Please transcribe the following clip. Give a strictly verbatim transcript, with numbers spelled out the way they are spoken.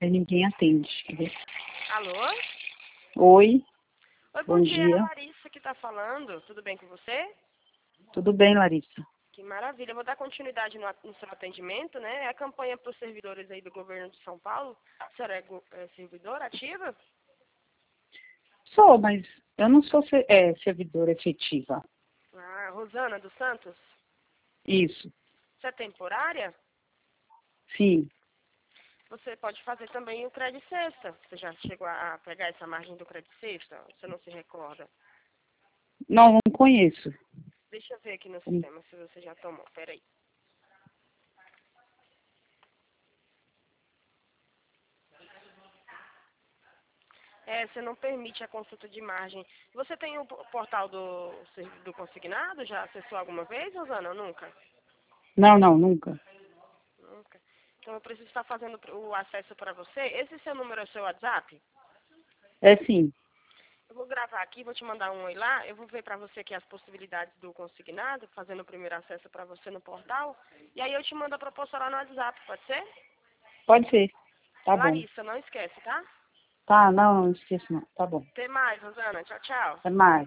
mas ninguém atende. Alô? Oi, Oi, bom bom dia, dia. é a Larissa que tá falando. Tudo bem com você? Tudo bem, Larissa? Que maravilha. Eu vou dar continuidade no, no seu atendimento, né? É a campanha para os servidores aí do governo de São Paulo. A senhora é, go- é servidora ativa? Sou, mas eu não sou se- é, servidora efetiva. Ah, Rosana dos Santos? Isso, Você é temporária? sim. Você pode fazer também o crédito sexta. Você já chegou a a pegar essa margem do crédito sexta? Você não se recorda? Não, não conheço. Deixa eu ver aqui no sistema se você já tomou. Peraí. É, você não permite a consulta de margem. Você tem o p- portal do, do consignado? Já acessou alguma vez, Rosana? Ou nunca? Não, não, nunca. Nunca. Então eu preciso estar fazendo o acesso para você. Esse seu número é o seu WhatsApp? É sim, Eu vou gravar aqui, vou te mandar um oi lá. Eu vou ver para você aqui as possibilidades do consignado, fazendo o primeiro acesso para você no portal. E aí eu te mando a proposta lá no WhatsApp, pode ser? pode ser. Tá bom. Larissa, não esquece, tá? Tá, não, não esqueço não. Tá bom. Até mais, Rosana. Tchau, tchau. Até mais.